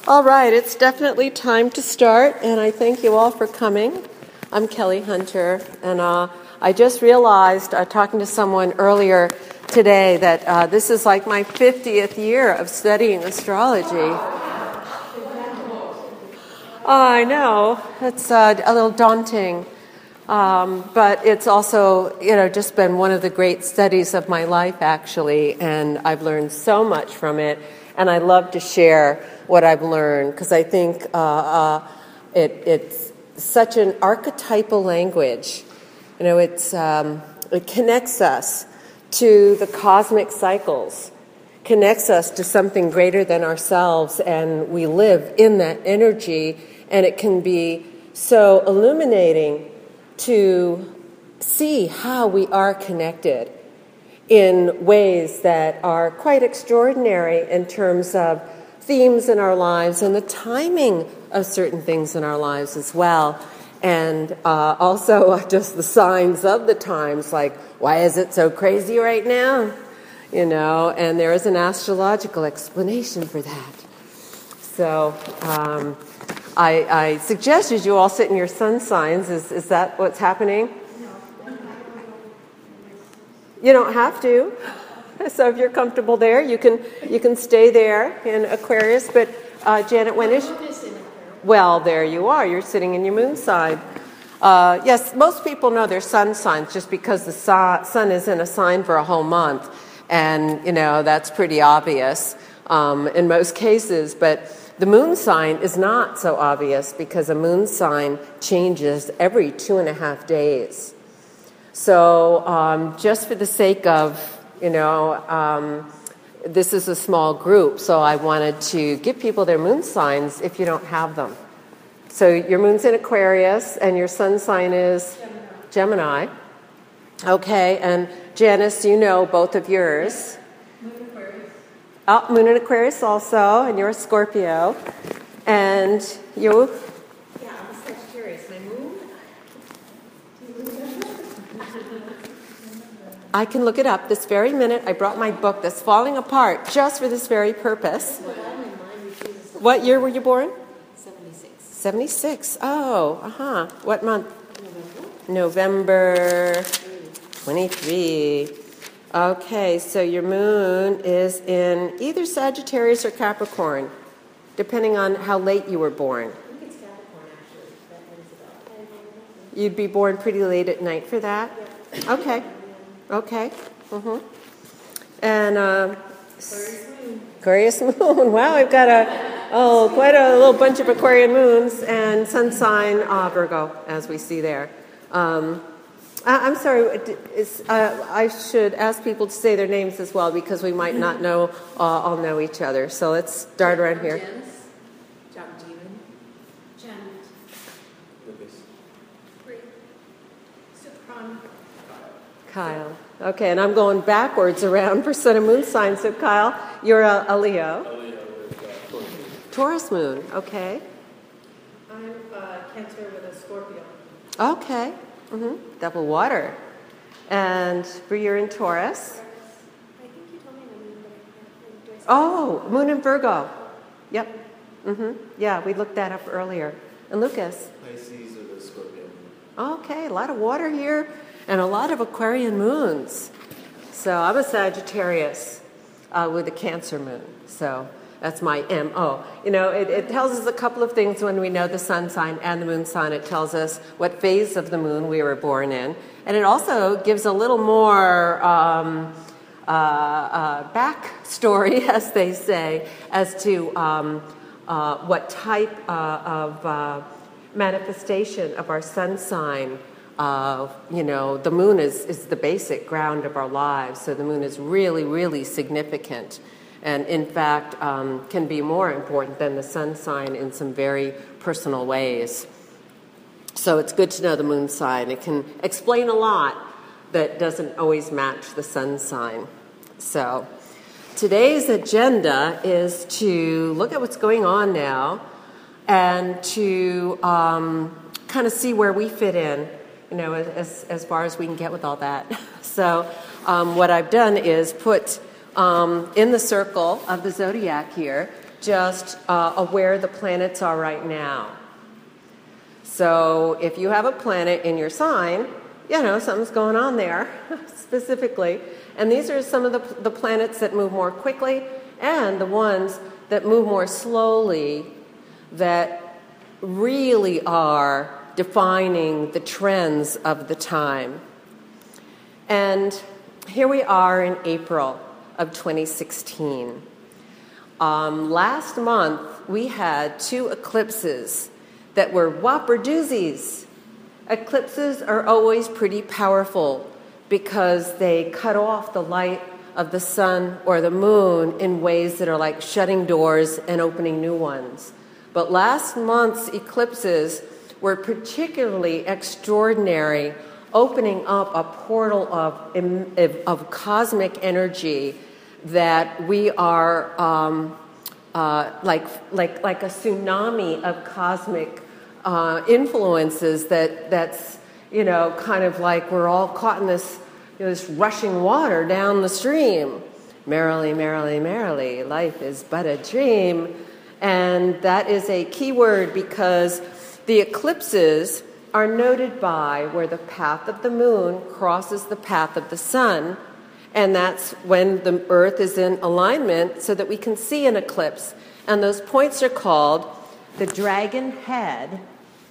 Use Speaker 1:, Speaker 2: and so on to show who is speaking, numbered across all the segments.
Speaker 1: All right, it's definitely time to start, and I thank you all for coming. I'm Kelly Hunter, and I just realized, talking to someone earlier today, that this is like my 50th year of studying astrology. I know, it's a little daunting, but it's also, just been one of the great studies of my life, actually, and I've learned so much from it, and I love to share what I've learned, because I think it's such an archetypal language. It connects us to the cosmic cycles, connects us to something greater than ourselves, and we live in that energy, and it can be so illuminating to see how we are connected in ways that are quite extraordinary in terms of themes in our lives and the timing of certain things in our lives as well. And also just the signs of the times, like, why is it so crazy right now? And there is an astrological explanation for that. So I suggested you all sit in your sun signs. Is that what's happening? You don't have to. So if you're comfortable there, you can stay there in Aquarius. But Janet, when is? Well, there you are. You're sitting in your moon sign. Yes, most people know their sun signs just because the sun is in a sign for a whole month, and that's pretty obvious in most cases. But the moon sign is not so obvious because a moon sign changes every 2.5 days. So just for the sake of this is a small group, so I wanted to give people their moon signs if you don't have them. So your moon's in Aquarius, and your sun sign is Gemini. Okay, and Janice, you know both of yours.
Speaker 2: Moon Aquarius.
Speaker 1: Oh, moon in Aquarius also, and you're a Scorpio. And you?
Speaker 2: Yeah, I'm a Sagittarius. My moon?
Speaker 1: I can look it up this very minute. I brought my book that's falling apart just for this very purpose. What year were you born?
Speaker 2: 76.
Speaker 1: 76. Oh, What month? November 23. Okay, so your moon is in either Sagittarius or Capricorn, depending on how late you were born.
Speaker 2: I think it's Capricorn, actually. That rings a bell.
Speaker 1: You'd be born pretty late at night for that?
Speaker 2: Yeah.
Speaker 1: Okay. Mm-hmm. And Aquarius moon. Wow, I've got quite a little bunch of Aquarian moons, and sun sign Virgo, as we see there. I'm sorry, I should ask people to say their names as well, because we might not all know each other. So let's start around here.
Speaker 2: Janice. John Demon. Janet.
Speaker 3: Lucas.
Speaker 2: Bree. Supran.
Speaker 1: Kyle. Okay, and I'm going backwards around for sun and moon signs. So Kyle, you're a Leo.
Speaker 3: A Leo with
Speaker 1: Taurus moon, okay.
Speaker 2: I'm Cancer with a Scorpio.
Speaker 1: Okay. Double water. And you're in Taurus.
Speaker 2: I think you told me my moon, but I can't.
Speaker 1: Oh, moon in Virgo. Yep. Yeah, we looked that up earlier. And Lucas.
Speaker 3: Pisces with a Scorpio.
Speaker 1: Okay, a lot of water here and a lot of Aquarian moons. So I'm a Sagittarius with a Cancer moon. So that's my MO. It tells us a couple of things when we know the sun sign and the moon sign. It tells us what phase of the moon we were born in. And it also gives a little more backstory, as they say, as to what type of manifestation of our sun sign. The moon is the basic ground of our lives. So the moon is really, really significant. And in fact, can be more important than the sun sign in some very personal ways. So it's good to know the moon sign. It can explain a lot that doesn't always match the sun sign. So today's agenda is to look at what's going on now and to kind of see where we fit in, as far as we can get with all that. So what I've done is put in the circle of the zodiac here just where the planets are right now. So if you have a planet in your sign, you know, something's going on there specifically. And these are some of the planets that move more quickly and the ones that move more slowly, that really are defining the trends of the time. And here we are in April of 2016. Last month, we had 2 eclipses that were whopper doozies. Eclipses are always pretty powerful because they cut off the light of the sun or the moon in ways that are like shutting doors and opening new ones. But last month's eclipses were particularly extraordinary, opening up a portal of cosmic energy that we are like a tsunami of cosmic influences that's, you know, kind of like we're all caught in this, you know, this rushing water down the stream. Merrily, merrily, merrily, life is but a dream. And that is a key word because the eclipses are noted by where the path of the moon crosses the path of the sun. And that's when the Earth is in alignment so that we can see an eclipse. And those points are called the dragon head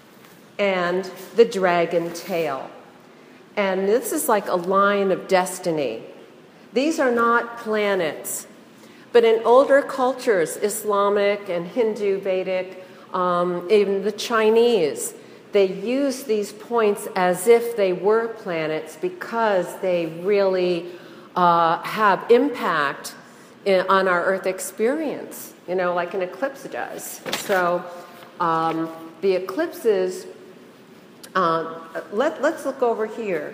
Speaker 1: and the dragon tail. And this is like a line of destiny. These are not planets. But in older cultures, Islamic and Hindu, Vedic, even the Chinese, they use these points as if they were planets because they really have impact on our Earth experience, you know, like an eclipse does. So the eclipses, let's look over here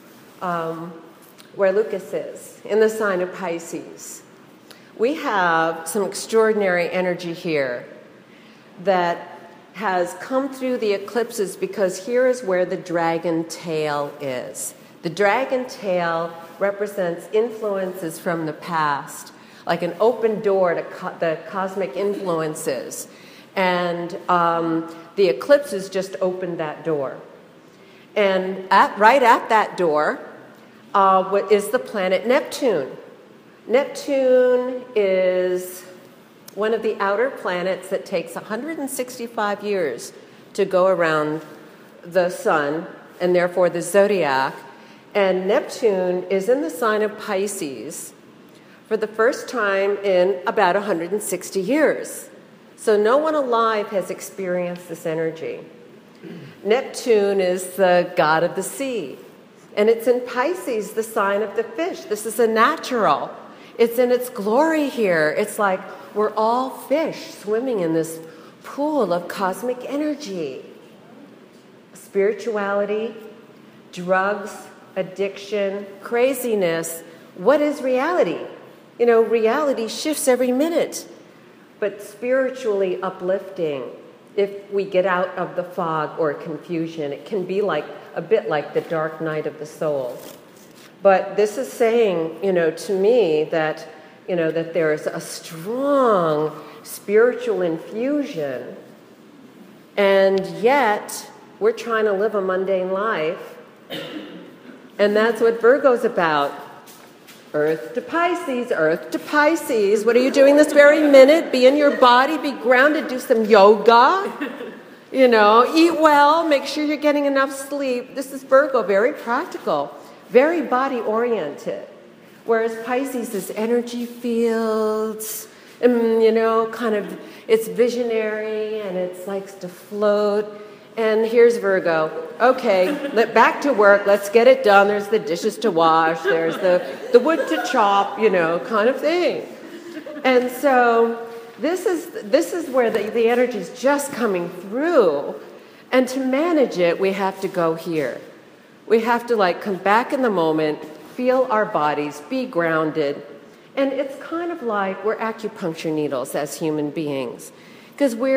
Speaker 1: where Lucas is, in the sign of Pisces. We have some extraordinary energy here that has come through the eclipses because here is where the dragon tail is. The dragon tail represents influences from the past, like an open door to the cosmic influences. And the eclipses just opened that door. And right at that door is the planet Neptune. Neptune is one of the outer planets that takes 165 years to go around the sun, and therefore the zodiac. And Neptune is in the sign of Pisces for the first time in about 160 years. So no one alive has experienced this energy. Neptune is the god of the sea. And it's in Pisces, the sign of the fish. This is a natural. It's in its glory here. It's like we're all fish swimming in this pool of cosmic energy. Spirituality, drugs, addiction, craziness. What is reality? You know, reality shifts every minute, but spiritually uplifting. If we get out of the fog or confusion, it can be like a bit like the dark night of the soul. But this is saying, you know, to me that, you know, that there is a strong spiritual infusion, and yet we're trying to live a mundane life. And that's what Virgo's about. Earth to Pisces, Earth to Pisces. What are you doing this very minute? Be in your body, be grounded, do some yoga. You know, eat well, make sure you're getting enough sleep. This is Virgo, very practical, very body-oriented. Whereas Pisces is energy fields, and, you know, kind of, it's visionary and it likes to float. And here's Virgo. Okay, back to work. Let's get it done. There's the dishes to wash. There's the wood to chop, you know, kind of thing. And so this is where the energy is just coming through. And to manage it, we have to go here. We have to like come back in the moment, feel our bodies, be grounded. And it's kind of like we're acupuncture needles as human beings, because we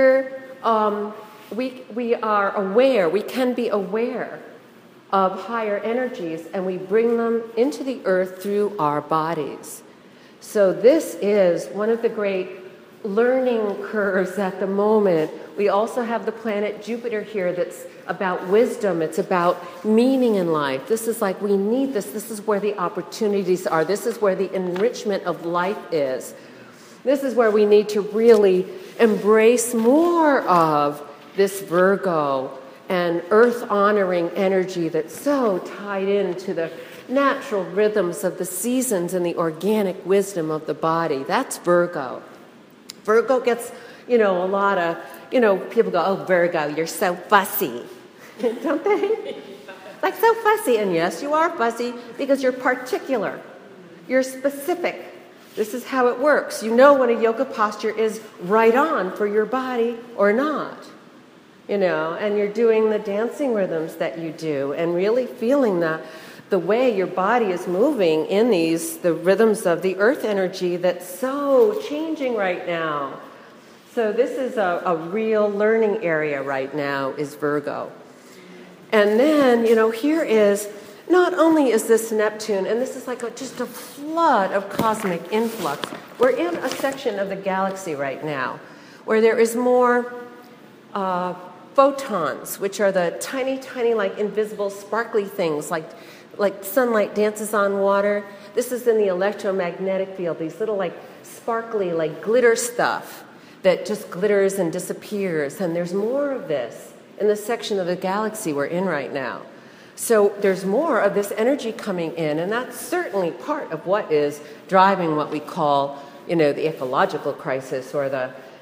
Speaker 1: are aware, we can be aware of higher energies, and we bring them into the earth through our bodies. So this is one of the great learning curves at the moment. We also have the planet Jupiter here that's about wisdom. It's about meaning in life. This is like, we need this. This is where the opportunities are. This is where the enrichment of life is. This is where we need to really embrace more of this Virgo and earth-honoring energy that's so tied into the natural rhythms of the seasons and the organic wisdom of the body. That's Virgo. Virgo gets, a lot of, people go, oh, Virgo, you're so fussy. Don't they? Like, so fussy. And yes, you are fussy because you're particular. You're specific. This is how it works. You know when a yoga posture is right on for your body or not. And you're doing the dancing rhythms that you do and really feeling the way your body is moving in the rhythms of the earth energy that's so changing right now. So this is a real learning area right now, is Virgo. And then, here is, not only is this Neptune, and this is like just a flood of cosmic influx. We're in a section of the galaxy right now where there is more photons, which are the tiny, tiny, like invisible, sparkly things, like sunlight dances on water. This is in the electromagnetic field, these little like sparkly, like glitter stuff that just glitters and disappears. And there's more of this in the section of the galaxy we're in right now. So there's more of this energy coming in, and that's certainly part of what is driving what we call, the ecological crisis, or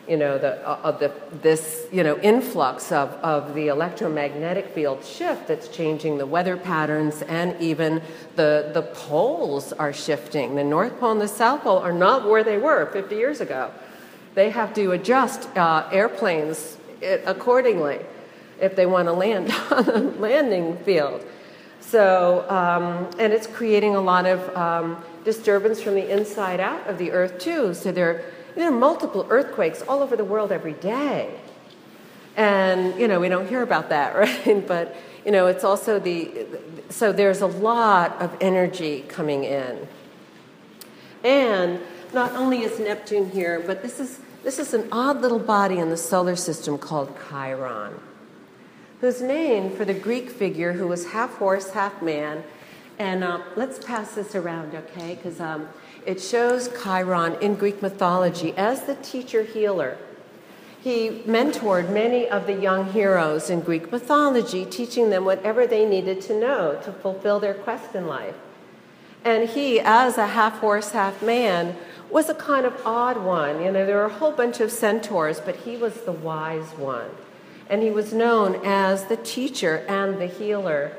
Speaker 1: this influx of the electromagnetic field shift that's changing the weather patterns, and even the poles are shifting. The North Pole and the South Pole are not where they were 50 years ago. They have to adjust airplanes accordingly if they want to land on a landing field. So, and it's creating a lot of disturbance from the inside out of the Earth too. So there are multiple earthquakes all over the world every day. And, we don't hear about that, right? But, it's also so there's a lot of energy coming in. And not only is Neptune here, but this is an odd little body in the solar system called Chiron, who's named for the Greek figure who was half horse, half man. And let's pass this around, okay? Because it shows Chiron in Greek mythology as the teacher healer. He mentored many of the young heroes in Greek mythology, teaching them whatever they needed to know to fulfill their quest in life. And he, as a half horse, half man, was a kind of odd one. There were a whole bunch of centaurs, but he was the wise one. And he was known as the teacher and the healer,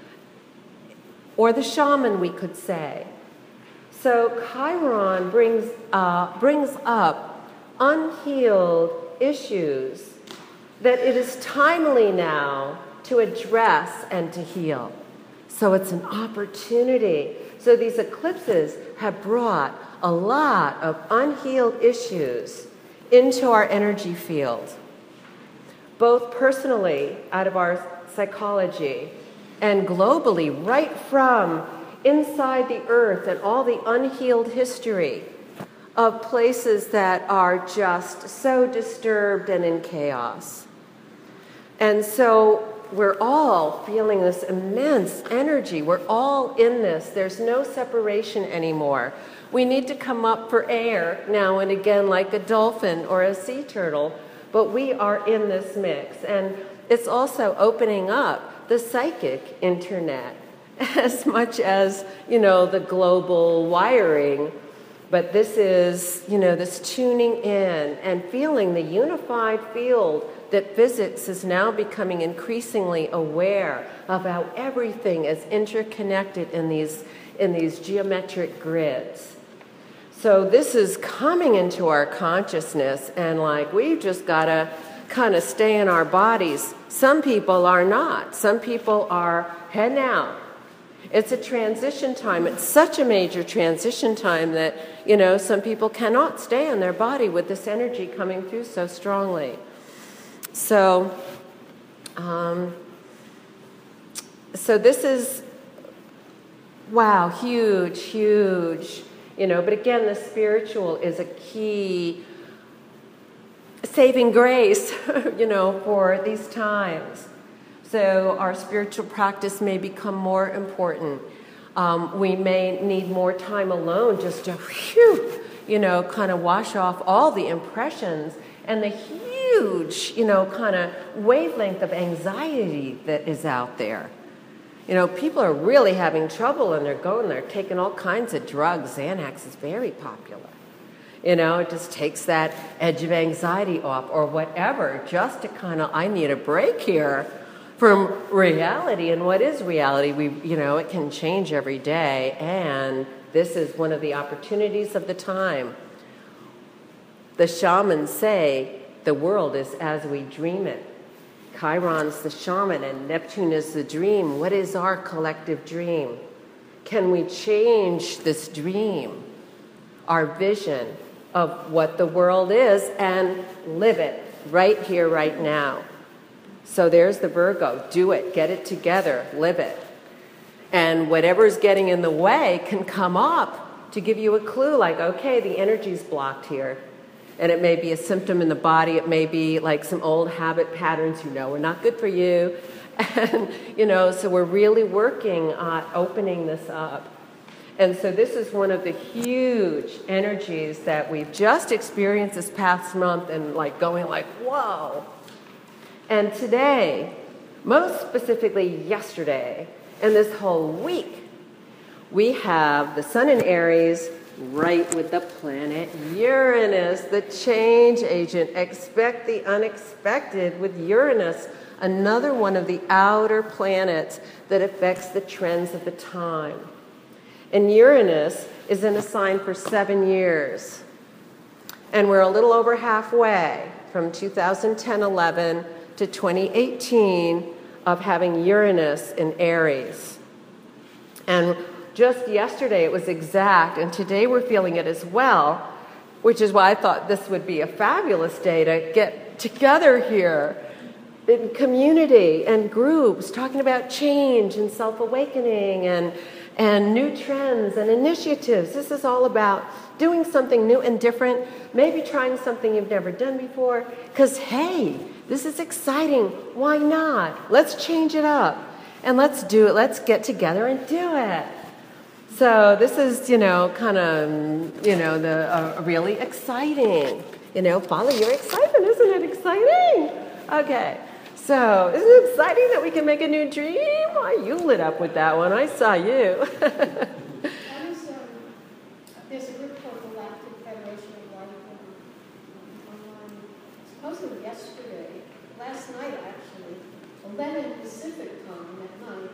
Speaker 1: or the shaman, we could say. So Chiron brings up unhealed issues that it is timely now to address and to heal. So it's an opportunity. So these eclipses have brought a lot of unhealed issues into our energy field, both personally out of our psychology and globally, right from inside the earth and all the unhealed history of places that are just so disturbed and in chaos. And so we're all feeling this immense energy. We're all in this. There's no separation anymore. We need to come up for air now and again like a dolphin or a sea turtle, but we are in this mix. And it's also opening up the psychic internet as much as, the global wiring. But this is, this tuning in and feeling the unified field that physics is now becoming increasingly aware of, how everything is interconnected in these geometric grids. So this is coming into our consciousness, and we've just got to kind of stay in our bodies. Some people are not. Some people are heading out. It's a transition time. It's such a major transition time that, some people cannot stay in their body with this energy coming through so strongly. So, so this is, wow, huge, huge, but again, the spiritual is a key saving grace, for these times. So our spiritual practice may become more important. We may need more time alone just to, kind of wash off all the impressions and the huge, kind of wavelength of anxiety that is out there. People are really having trouble and they're taking all kinds of drugs. Xanax is very popular. It just takes that edge of anxiety off or whatever, just to kind of, I need a break here from reality. And what is reality? It can change every day, and this is one of the opportunities of the time. The shamans say the world is as we dream it. Chiron's the shaman and Neptune is the dream. What is our collective dream? Can we change this dream, our vision of what the world is, and live it right here, right now? So there's the Virgo. Do it. Get it together. Live it. And whatever's getting in the way can come up to give you a clue, like, okay, the energy's blocked here. And it may be a symptom in the body. It may be like some old habit patterns are not good for you. And, so we're really working on opening this up. And so this is one of the huge energies that we've just experienced this past month and going whoa. And today, most specifically yesterday, and this whole week, we have the sun in Aries right with the planet Uranus, the change agent. Expect the unexpected with Uranus, another one of the outer planets that affects the trends of the time. And Uranus is in a sign for 7 years. And we're a little over halfway from 2010-11 to 2018 of having Uranus in Aries. And just yesterday it was exact, and today we're feeling it as well, which is why I thought this would be a fabulous day to get together here in community and groups, talking about change and self-awakening and new trends and initiatives. This is all about doing something new and different, maybe trying something you've never done before, because, hey, this is exciting. Why not? Let's change it up, and let's do it. Let's get together and do it. So this is, kind of, the really exciting. Follow your excitement. Isn't it exciting? Okay. So isn't it exciting that we can make a new dream? Oh, you lit up with that one. I saw you.
Speaker 2: There's a group called Galactic Federation of Life online. Supposedly yesterday, last night actually, 11 Pacific time at night,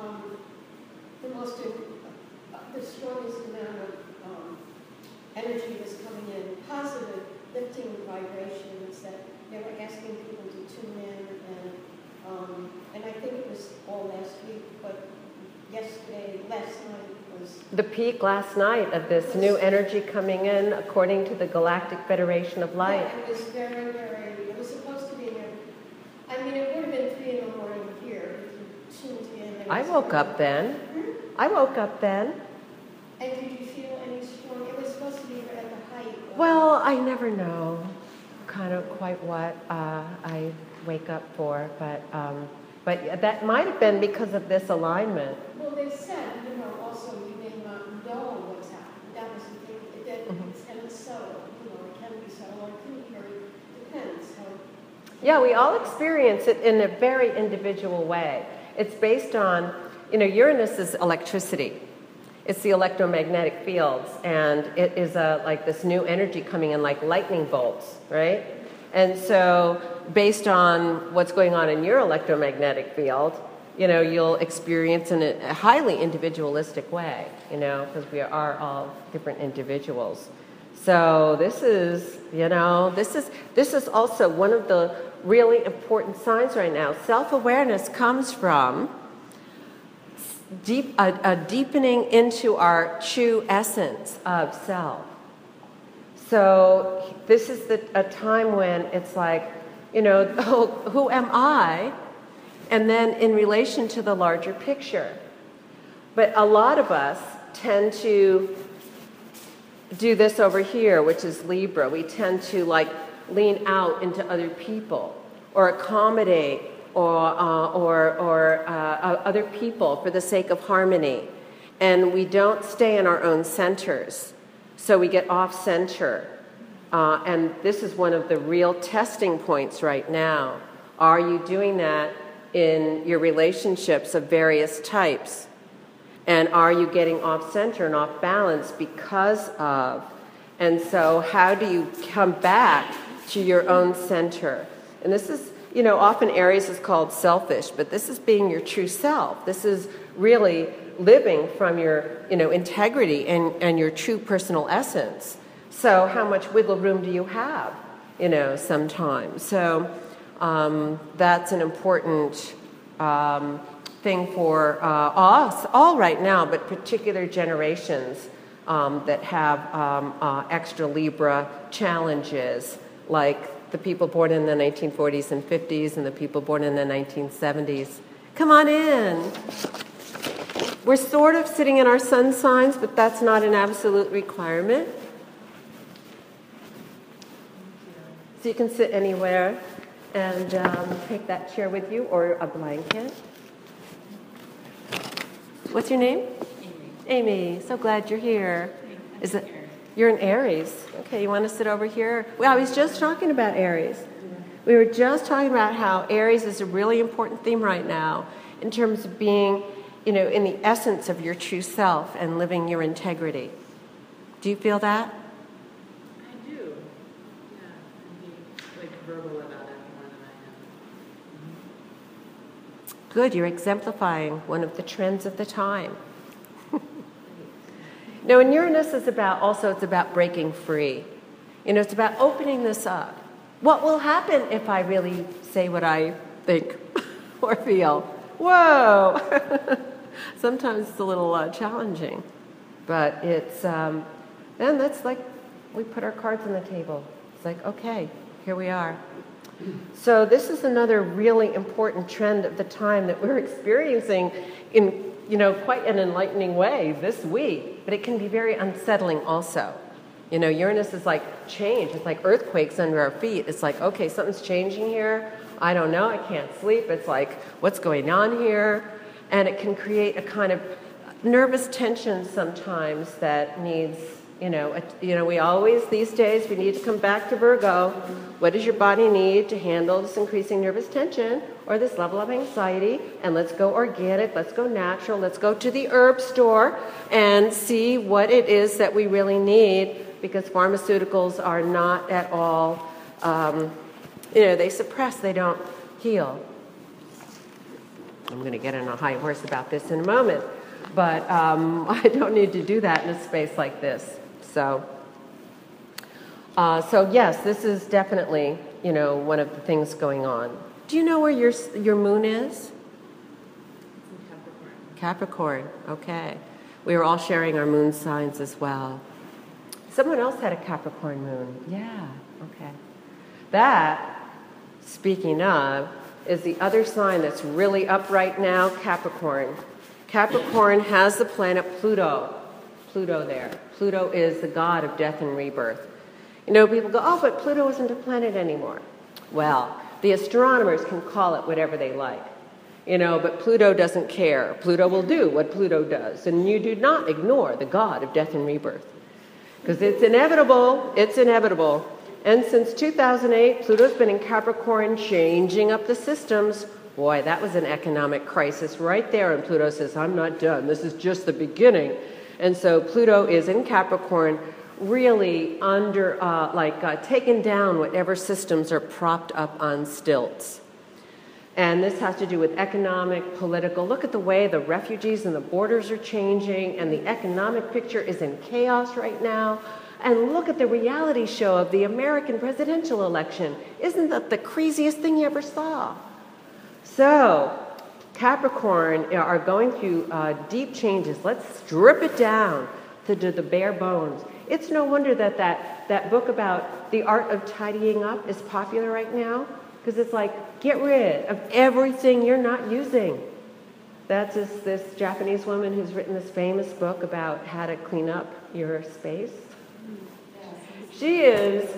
Speaker 2: the strongest amount of energy was coming in, positive, lifting vibrations that they were asking people to tune in, and I think it was all last week, but last night was
Speaker 1: the peak last night of this new energy coming in, according to the Galactic Federation of Light.
Speaker 2: Yeah, it was very, very, it was supposed to be, it would have been 3 in the morning here if you tuned in.
Speaker 1: I woke up then. I woke up then.
Speaker 2: And did you feel any strong? It was supposed to be at the height.
Speaker 1: Well, I never know kind of quite what I wake up for, but that might have been because of this alignment.
Speaker 2: Well, they said, also you may not know what's happening. That was the thing. And it's subtle. It can be subtle. It can be very, depends.
Speaker 1: Yeah, we all experience it in a very individual way. It's based on, Uranus is electricity. It's the electromagnetic fields, and it is like this new energy coming in like lightning bolts, right? And so based on what's going on in your electromagnetic field, you'll experience in a highly individualistic way, because we are all different individuals. So this is also one of the really important signs right now. Self-awareness comes from a deepening into our true essence of self. So this is a time when it's like, who am I? And then in relation to the larger picture. But a lot of us tend to do this over here, which is Libra. We tend to lean out into other people or accommodate or other people for the sake of harmony. And we don't stay in our own centers. So we get off center. And this is one of the real testing points right now. Are you doing that in your relationships of various types? And are you getting off center and off balance because of? And so how do you come back to your own center? And this is, often Aries is called selfish, but this is being your true self. This is really living from your, integrity and your true personal essence. So how much wiggle room do you have, sometimes? So that's an important thing for us all right now, but particular generations that have extra Libra challenges, like the people born in the 1940s and 50s and the people born in the 1970s. Come on in. We're sort of sitting in our sun signs, but that's not an absolute requirement. So you can sit anywhere and take that chair with you or a blanket. What's your name? Amy. So glad you're here. Is it? You're an Aries. Okay, you want to sit over here? Well, I was just talking about Aries. We were just talking about how Aries is a really important theme right now in terms of being, in the essence of your true self and living your integrity. Do you feel that?
Speaker 4: I do. Yeah, and be verbal about it more than I am.
Speaker 1: Good, you're exemplifying one of the trends of the time. Now, in Uranus it's about breaking free. It's about opening this up. What will happen if I really say what I think or feel? Whoa! Sometimes it's a little challenging, but it's then that's like we put our cards on the table. It's like, okay, here we are. So this is another really important trend of the time that we're experiencing in quite an enlightening way this week, but it can be very unsettling also. Uranus is like change. It's like earthquakes under our feet. It's like, okay, something's changing here. I don't know. I can't sleep. It's like, what's going on here? And it can create a kind of nervous tension sometimes that needs, we always, these days, we need to come back to Virgo. What does your body need to handle this increasing nervous tension or this level of anxiety? And let's go organic, let's go natural, let's go to the herb store and see what it is that we really need, because pharmaceuticals are not at all, they suppress, they don't heal. I'm going to get on a high horse about this in a moment, but I don't need to do that in a space like this. So yes, this is definitely, one of the things going on. Do you know where your moon is?
Speaker 4: It's in Capricorn.
Speaker 1: Capricorn, okay. We were all sharing our moon signs as well. Someone else had a Capricorn moon. Yeah, okay. That, speaking of, is the other sign that's really up right now, Capricorn. Capricorn has the planet Pluto. Pluto there. Pluto is the god of death and rebirth. People go, oh, but Pluto isn't a planet anymore. Well, the astronomers can call it whatever they like. But Pluto doesn't care. Pluto will do what Pluto does. And you do not ignore the god of death and rebirth. Because it's inevitable. It's inevitable. And since 2008, Pluto's been in Capricorn, changing up the systems. Boy, that was an economic crisis right there. And Pluto says, I'm not done. This is just the beginning. And so Pluto is in Capricorn, really taking down whatever systems are propped up on stilts. And this has to do with economic, political. Look at the way the refugees and the borders are changing, and the economic picture is in chaos right now. And look at the reality show of the American presidential election. Isn't that the craziest thing you ever saw? So Capricorn are going through deep changes. Let's strip it down to the bare bones. It's no wonder that book about the art of tidying up is popular right now, because it's like, get rid of everything you're not using. That's this Japanese woman who's written this famous book about how to clean up your space. She is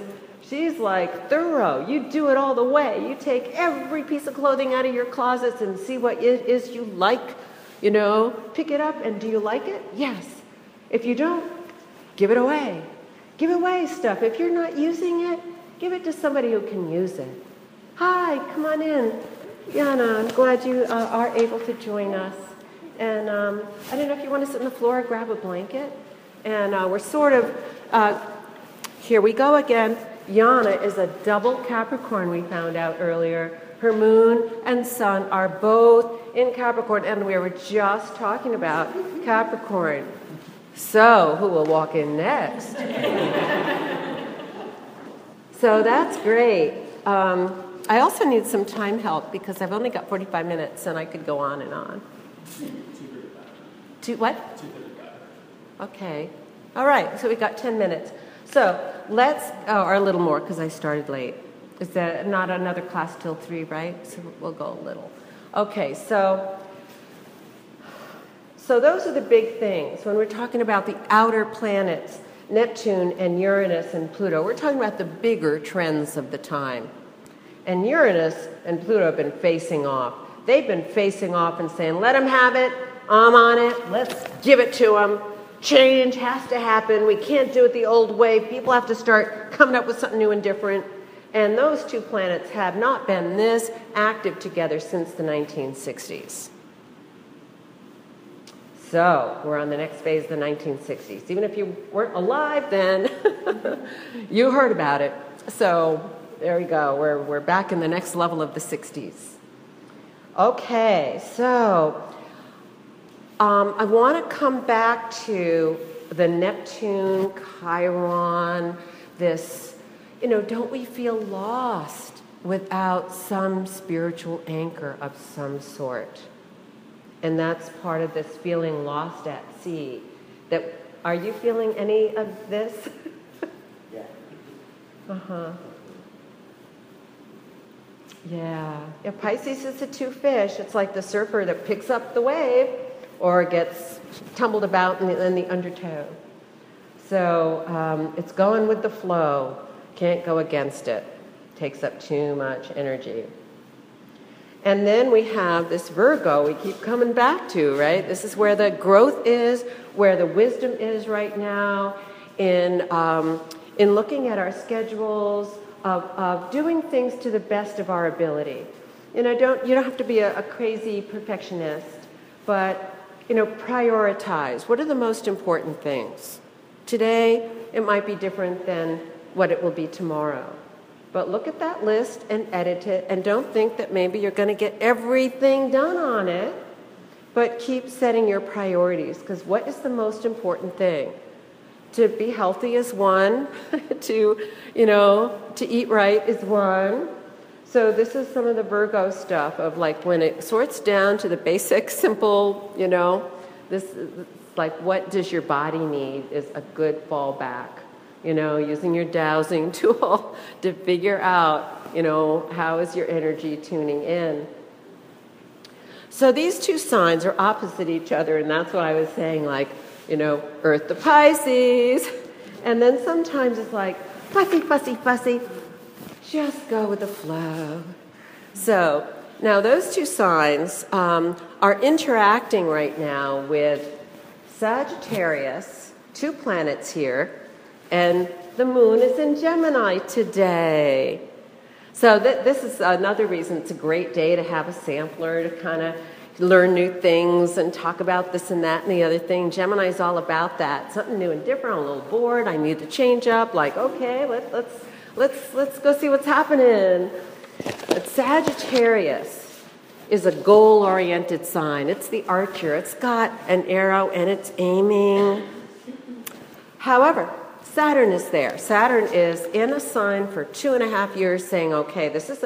Speaker 1: She's like thorough. You do it all the way. You take every piece of clothing out of your closets and see what it is you like. You know, pick it up, and do you like it? Yes. If you don't, give it away. Give away stuff. If you're not using it, give it to somebody who can use it. Hi, come on in. Yana, I'm glad you are able to join us. And I don't know if you want to sit on the floor or grab a blanket. And we're sort of, here we go again. Yana is a double Capricorn, we found out earlier. Her moon and sun are both in Capricorn, and we were just talking about Capricorn. So, who will walk in next? So that's great. I also need some time help because I've only got 45 minutes and I could go on and on. 2 what? 2:35. Okay. All right, so we got 10 minutes. So let's, or a little more because I started late. Is that not another class till 3, right? So we'll go a little. Okay, so those are the big things. When we're talking about the outer planets, Neptune and Uranus and Pluto, we're talking about the bigger trends of the time. And Uranus and Pluto have been facing off. They've been facing off and saying, let them have it, I'm on it, let's give it to them. Change has to happen. We can't do it the old way. People have to start coming up with something new and different. And those two planets have not been this active together since the 1960s. So we're on the next phase of the 1960s. Even if you weren't alive then, you heard about it. So there we go. We're back in the next level of the 60s. Okay, so I want to come back to the Neptune, Chiron, this, don't we feel lost without some spiritual anchor of some sort? And that's part of this feeling lost at sea. Are you feeling any of this?
Speaker 3: Yeah.
Speaker 1: Uh-huh. Yeah. Pisces is a 2 fish. It's like the surfer that picks up the wave or gets tumbled about in the undertow. So it's going with the flow. Can't go against it. Takes up too much energy. And then we have this Virgo we keep coming back to, right? This is where the growth is, where the wisdom is right now, in looking at our schedules, of doing things to the best of our ability. You don't have to be a crazy perfectionist, but prioritize. What are the most important things? Today, it might be different than what it will be tomorrow. But look at that list and edit it, and don't think that maybe you're going to get everything done on it, but keep setting your priorities, because what is the most important thing? To be healthy is one, to eat right is one. So this is some of the Virgo stuff of like when it sorts down to the basic, simple, this is like what does your body need is a good fallback. Using your dowsing tool to figure out, how is your energy tuning in. So these two signs are opposite each other, and that's what I was saying, like, Earth to Pisces. And then sometimes it's like, fussy, fussy, fussy. Just go with the flow. So now those two signs are interacting right now with Sagittarius, 2 planets here, and the moon is in Gemini today. So this is another reason it's a great day to have a sampler to kind of learn new things and talk about this and that and the other thing. Gemini is all about that. Something new and different. I'm a little bored. I need to change up. Like, okay, let's go see what's happening. But Sagittarius is a goal-oriented sign. It's the archer. It's got an arrow and it's aiming. However, Saturn is there. Saturn is in a sign for 2.5 years saying, okay, this is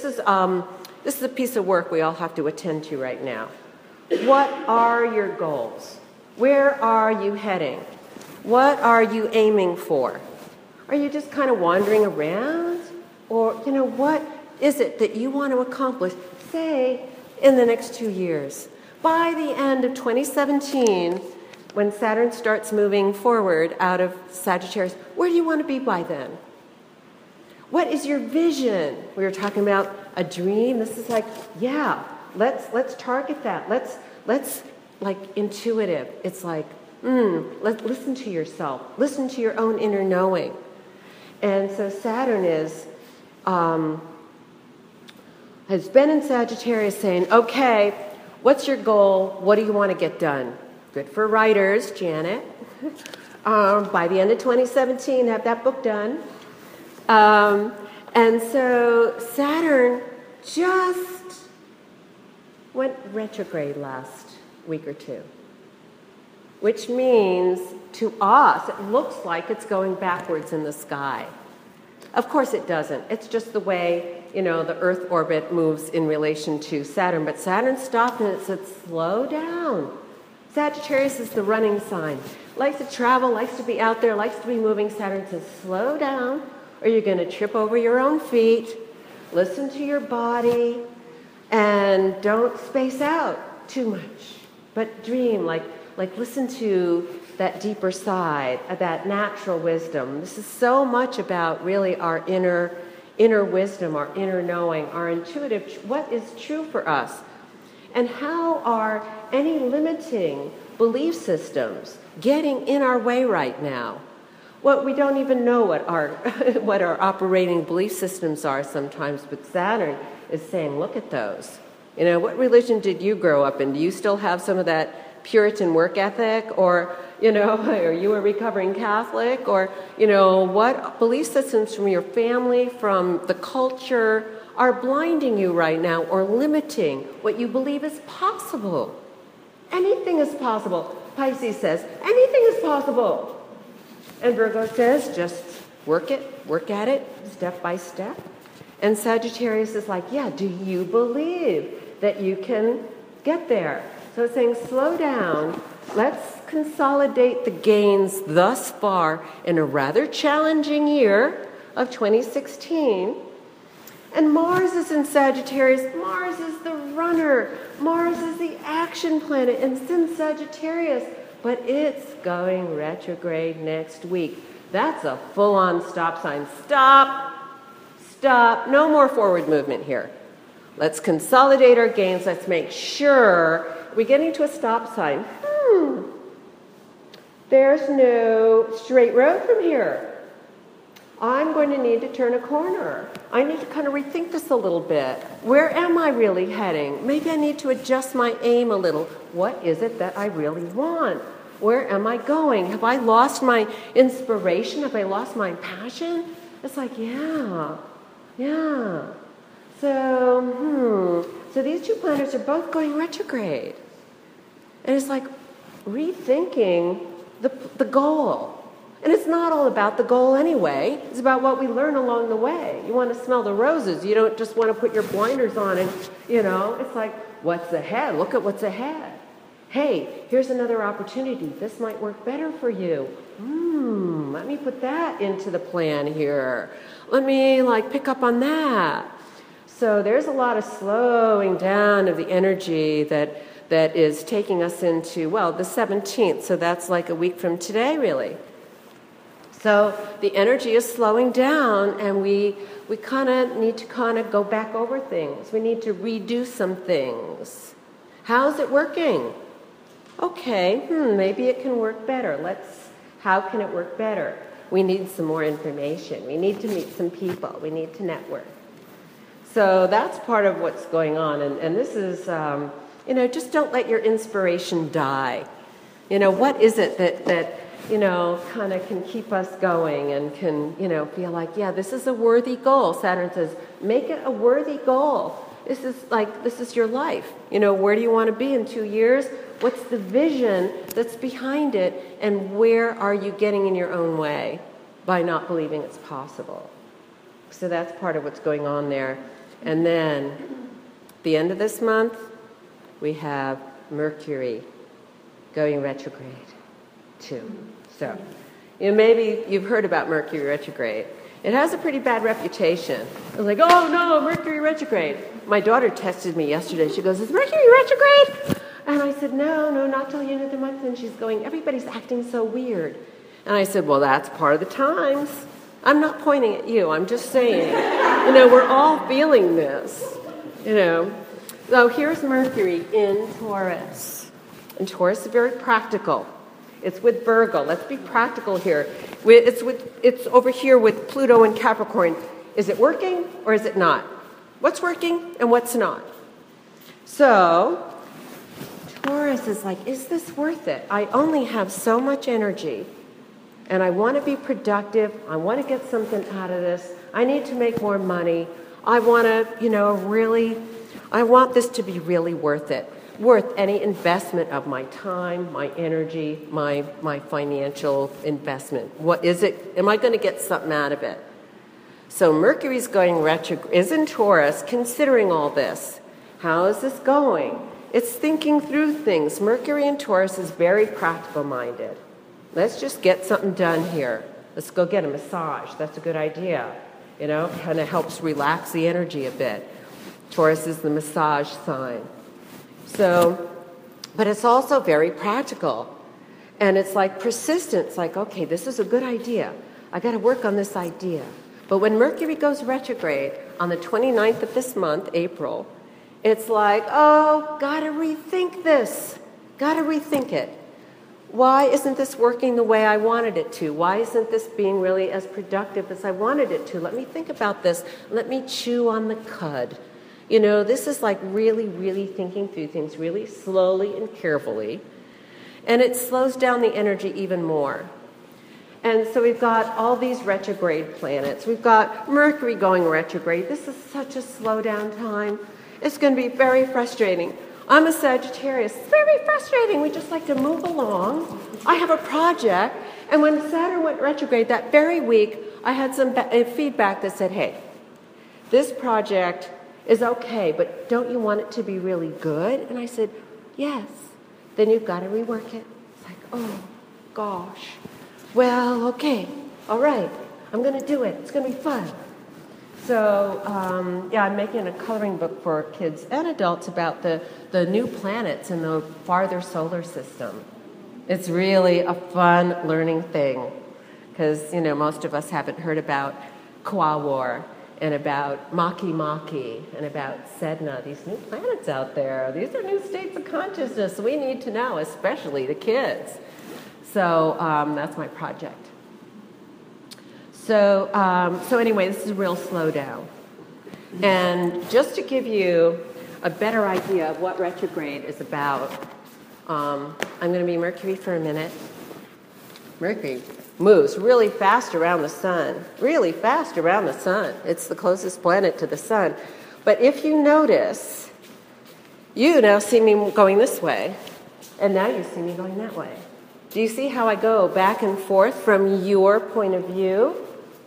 Speaker 1: a piece of work we all have to attend to right now. What are your goals? Where are you heading? What are you aiming for? Are you just kind of wandering around? Or, what is it that you want to accomplish, say, in the next 2 years? By the end of 2017, when Saturn starts moving forward out of Sagittarius, where do you want to be by then? What is your vision? We were talking about a dream. This is like, yeah, let's target that. Let's like intuitive. It's like, let's listen to yourself. Listen to your own inner knowing. And so Saturn has been in Sagittarius saying, okay, what's your goal? What do you want to get done? Good for writers, Janet. By the end of 2017, have that book done. And so Saturn just went retrograde last week or two, which means to us, it looks like it's going backwards in the sky. Of course it doesn't. It's just the way, the Earth orbit moves in relation to Saturn. But Saturn stopped and it said, slow down. Sagittarius is the running sign. Likes to travel, likes to be out there, likes to be moving. Saturn says, slow down, or you're going to trip over your own feet. Listen to your body, and don't space out too much. But dream, like listen to that deeper side, that natural wisdom. This is so much about really our inner wisdom, our inner knowing, our intuitive, what is true for us. And how are any limiting belief systems getting in our way right now? Well, we don't even know what our operating belief systems are sometimes, but Saturn is saying, look at those. What religion did you grow up in? Do you still have some of that Puritan work ethic? Or, are you a recovering Catholic? Or, what belief systems from your family, from the culture, are blinding you right now or limiting what you believe is possible? Anything is possible. Pisces says, anything is possible. And Virgo says, just work at it, step by step. And Sagittarius is like, yeah, do you believe that you can get there? So it's saying, slow down. Let's consolidate the gains thus far in a rather challenging year of 2016. And Mars is in Sagittarius. Mars is the runner. Mars is the action planet, and it's in Sagittarius. But it's going retrograde next week. That's a full-on stop sign. Stop. No more forward movement here. Let's consolidate our gains. Let's make sure we're getting to a stop sign. There's no straight road from here. I'm going to need to turn a corner. I need to kind of rethink this a little bit. Where am I really heading? Maybe I need to adjust my aim a little. What is it that I really want? Where am I going? Have I lost my inspiration? Have I lost my passion? It's like, yeah. So these two planets are both going retrograde. And it's like rethinking the goal. And it's not all about the goal anyway. It's about what we learn along the way. You want to smell the roses. You don't just want to put your blinders on and, it's like, what's ahead? Look at what's ahead. Hey, here's another opportunity. This might work better for you. Let me put that into the plan here. Let me pick up on that. So there's a lot of slowing down of the energy that is taking us into, the 17th. So that's like a week from today, really. So the energy is slowing down, and we kind of need to go back over things. We need to redo some things. How's it working? Okay, maybe it can work better. How can it work better? We need some more information. We need to meet some people. We need to network. So that's part of what's going on. And this is, just don't let your inspiration die. What is it that kind of can keep us going and can, feel like, yeah, this is a worthy goal. Saturn says, make it a worthy goal. This is your life. Where do you want to be in 2 years? What's the vision that's behind it? And where are you getting in your own way by not believing it's possible? So that's part of what's going on there. And then, the end of this month, we have Mercury going retrograde, too. So, maybe you've heard about Mercury retrograde. It has a pretty bad reputation. It's like, oh no, Mercury retrograde. My daughter texted me yesterday. She goes, is Mercury retrograde? And I said, no, not till the end of the month. And she's going, everybody's acting so weird. And I said, well, that's part of the times. I'm not pointing at you. I'm just saying, we're all feeling this, So here's Mercury in Taurus. And Taurus is very practical. It's with Virgo. Let's be practical here. It's over here with Pluto and Capricorn. Is it working or is it not? What's working and what's not? So Taurus is like, is this worth it? I only have so much energy, and I want to be productive. I want to get something out of this. I need to make more money. I want to, I want this to be really worth it. Worth any investment of my time, my energy, my financial investment. What is it? Am I going to get something out of it? So Mercury's going retrograde, is in Taurus, considering all this. How is this going? It's thinking through things. Mercury in Taurus is very practical-minded. Let's just get something done here. Let's go get a massage. That's a good idea. Kind of helps relax the energy a bit. Taurus is the massage sign. So, but it's also very practical. And it's like persistent. It's like, okay, this is a good idea. I got to work on this idea. But when Mercury goes retrograde on the 29th of this month, April, it's like, oh, got to rethink this. Got to rethink it. Why isn't this working the way I wanted it to? Why isn't this being really as productive as I wanted it to? Let me think about this. Let me chew on the cud. This is like really, really thinking through things really slowly and carefully. And it slows down the energy even more. And so we've got all these retrograde planets. We've got Mercury going retrograde. This is such a slow down time. It's going to be very frustrating. I'm a Sagittarius. It's very frustrating. We just like to move along. I have a project. And when Saturn went retrograde that very week, I had some feedback that said, hey, this project is okay, but don't you want it to be really good? And I said, yes. Then you've got to rework it. It's like, oh, gosh. Well, okay. All right. I'm going to do it. It's going to be fun. So, I'm making a coloring book for kids and adults about the new planets in the farther solar system. It's really a fun learning thing because, most of us haven't heard about Quaoar and about Maki and about Sedna, these new planets out there. These are new states of consciousness we need to know, especially the kids. So that's my project. So anyway, this is a real slowdown. And just to give you a better idea of what retrograde is about, I'm going to be Mercury for a minute. Mercury moves really fast around the sun, really fast around the sun. It's the closest planet to the sun. But if you notice, you now see me going this way, and now you see me going that way. Do you see how I go back and forth from your point of view?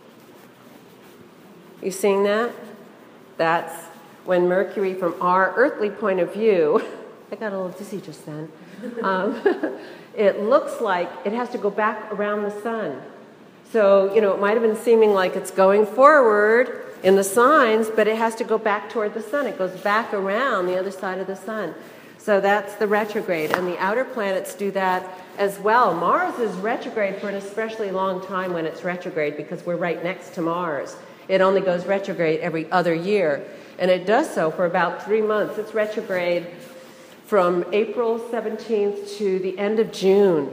Speaker 1: You seeing that? That's when Mercury, from our earthly point of view, I got a little dizzy just then. It looks like it has to go back around the sun. So, it might have been seeming like it's going forward in the signs, but it has to go back toward the sun. It goes back around the other side of the sun. So that's the retrograde, and the outer planets do that as well. Mars is retrograde for an especially long time when it's retrograde because we're right next to Mars. It only goes retrograde every other year, and it does so for about 3 months. It's retrograde from April 17th to the end of June.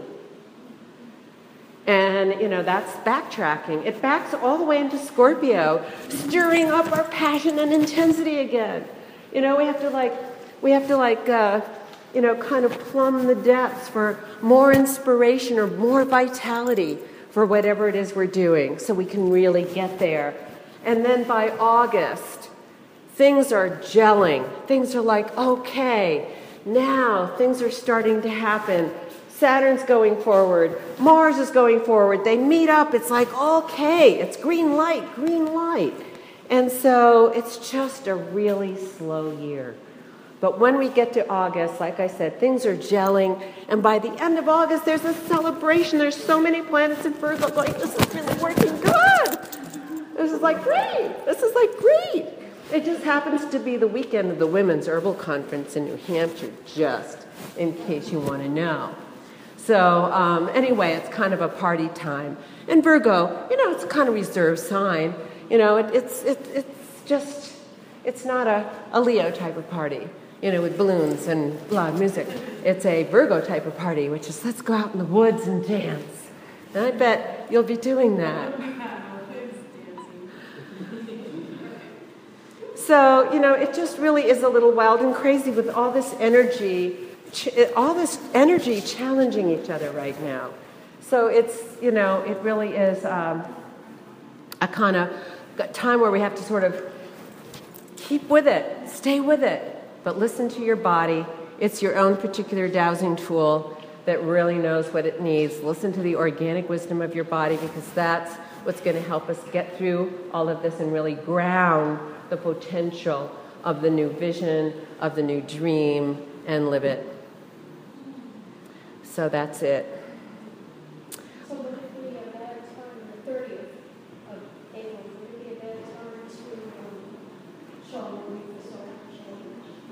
Speaker 1: And, that's backtracking. It backs all the way into Scorpio, stirring up our passion and intensity again. We have to kind of plumb the depths for more inspiration or more vitality for whatever it is we're doing so we can really get there. And then by August, things are gelling. Things are like, okay, now things are starting to happen. Saturn's going forward. Mars is going forward. They meet up. It's like, okay, it's green light, green light. And so it's just a really slow year. But when we get to August, like I said, things are gelling. And by the end of August, there's a celebration. There's so many planets in Virgo going, this is really working good. This is like great. This is like great. It just happens to be the weekend of the Women's Herbal Conference in New Hampshire, just in case you want to know. So anyway, it's kind of a party time. And Virgo, you know, it's a kind of reserved sign. You know, it's not a Leo type of party, you know, with balloons and loud music. It's a Virgo type of party, which is let's go out in the woods and dance. And I bet you'll be doing that. So, you know, it just really is a little wild and crazy with all this energy challenging each other right now. So it's, you know, it really is a kind of time where we have to sort of keep with it, stay with it, but listen to your body. It's your own particular dowsing tool that really knows what it needs. Listen to the organic wisdom of your body, because that's what's going to help us get through all of this and really ground the potential of the new vision, of the new dream, and live it. So that's it.
Speaker 2: So would it be a bad time, the 30th of April, would it be a bad time to show them the solar change?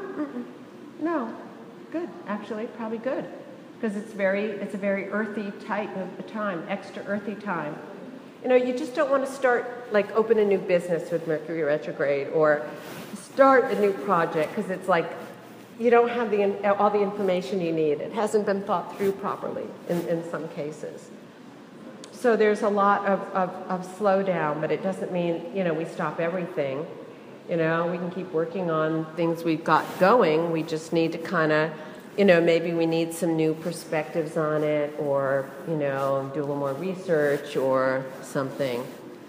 Speaker 1: No. Good, actually, probably good. Because it's a very earthy type of a time, extra earthy time. You know, you just don't want to start, like, open a new business with Mercury retrograde or start a new project, because it's like you don't have all the information you need. It hasn't been thought through properly in some cases. So there's a lot of slowdown, but it doesn't mean, you know, we stop everything. You know, we can keep working on things we've got going. We just need to kind of, you know, maybe we need some new perspectives on it, or, you know, do a little more research or something.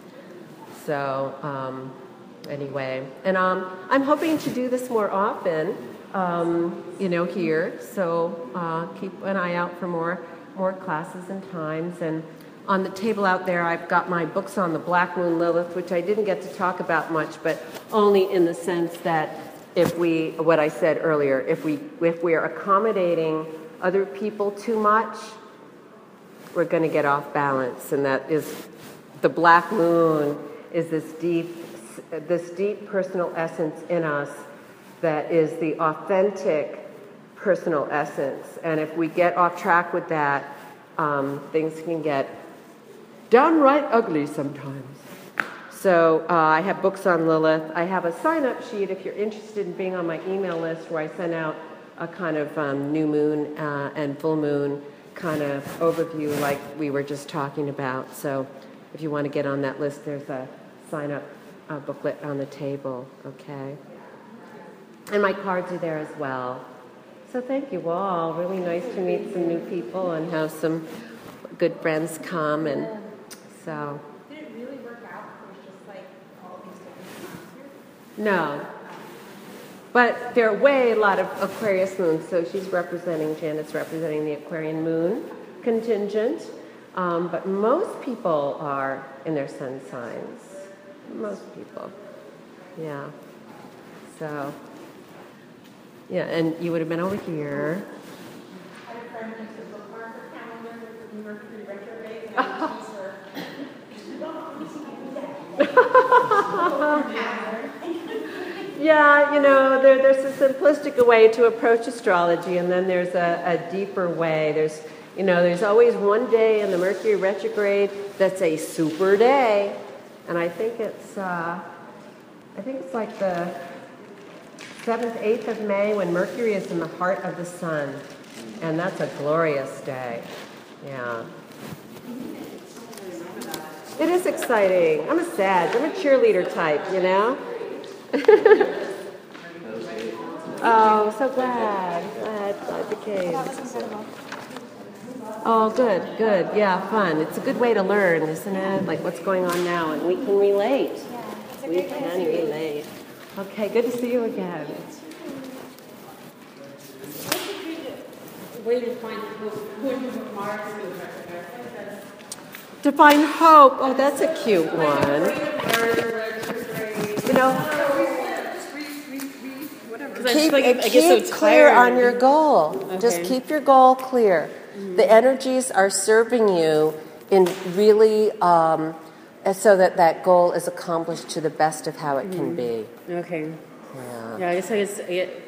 Speaker 1: So anyway, and I'm hoping to do this more often, you know, here. So keep an eye out for more classes and times. And on the table out there, I've got my books on the Black Moon Lilith, which I didn't get to talk about much, but only in the sense that what I said earlier, if we are accommodating other people too much, we're going to get off balance. And that is, the Black Moon is this deep personal essence in us that is the authentic personal essence. And if we get off track with that, things can get downright ugly sometimes. So I have books on Lilith. I have a sign-up sheet if you're interested in being on my email list, where I send out a kind of new moon and full moon kind of overview like we were just talking about. So if you want to get on that list, there's a sign-up booklet on the table, okay? And my cards are there as well. So thank you all. Really nice to meet some new people and have some good friends come. And so... No. But there are a lot of Aquarius moons, so Janet's representing the Aquarian moon contingent. But most people are in their sun signs. Most people. Yeah. So, yeah, and you would have been over here.
Speaker 2: I had a friend who used to bookmark her calendar with the Mercury retrograde, and
Speaker 1: Yeah, you know, there's a simplistic way to approach astrology, and then there's a deeper way. There's always one day in the Mercury retrograde that's a super day, and I think it's like the 7th, 8th of May, when Mercury is in the heart of the sun, and that's a glorious day. Yeah. It is exciting. I'm a Sag. I'm a cheerleader type, you know? Oh, so glad you came. Oh, good. Yeah, fun. It's a good way to learn, isn't it? Like what's going on now, and we can relate.
Speaker 2: Yeah,
Speaker 1: We can relate. Okay, good to see you again.
Speaker 4: Way to find when Mars is
Speaker 1: To find hope. Oh, that's a cute one. You know, keep clear on your goal.
Speaker 4: Okay.
Speaker 1: Just keep your goal clear. The energies are serving you in really so that goal is accomplished to the best of how it can be.
Speaker 4: Okay.
Speaker 1: Yeah.
Speaker 4: Yeah, I guess